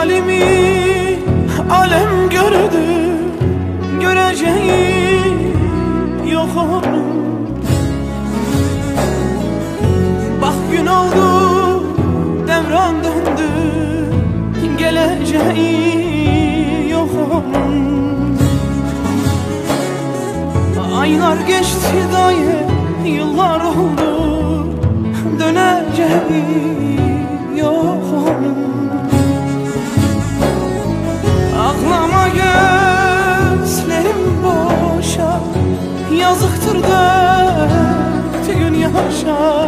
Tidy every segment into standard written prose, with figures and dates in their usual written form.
halimi alem gördü, göreceği yok onun. Bak gün oldu, devran döndü, geleceği yok onun. Aylar geçti daye, yıllar oldu, döneceği yok onun. Ağlama gözlerim boşa, yazıktır dört gün yaşa.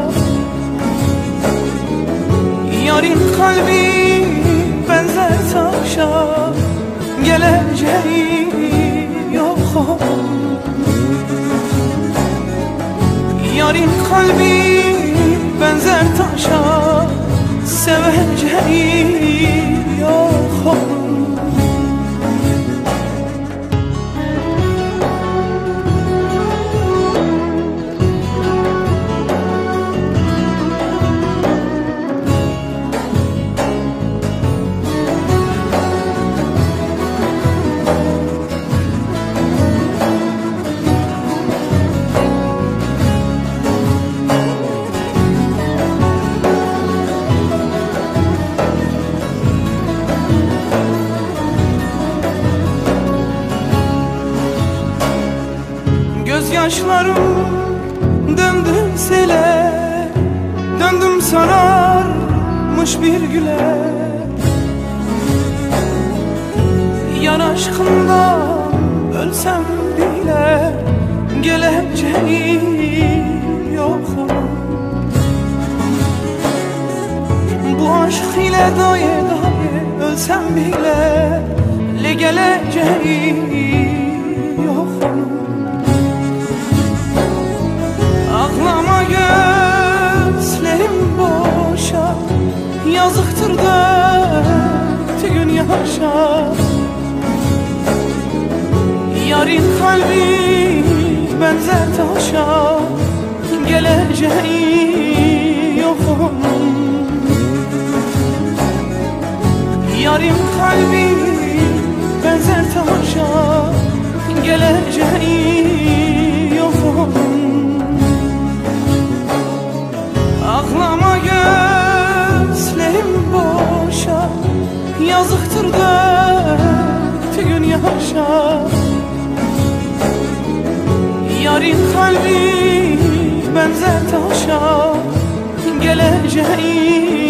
Yarın kalbi benzer taşa, geleceği yok onun. Yarın kalbi benzer taşa, seveceği yok onun. Gözyaşlarım döndü sele, döndüm sararmış bir güle. Yar aşkından ölsem bile, geleceği yok onun. Bu aşk ile daye daye ölsem bile, geleceği yok onun. Ağlama gözlerim boşa, yazıktır dört gün yaşa. Yarın kalbi benzer taşa, geleceği yok onun. Yarın kalbi benzer taşa, geleceği yok onun. Ağlama gözlerim boşa, yazıktır dört gün yaşa. Yarın kalbi benzer taşa, geleceği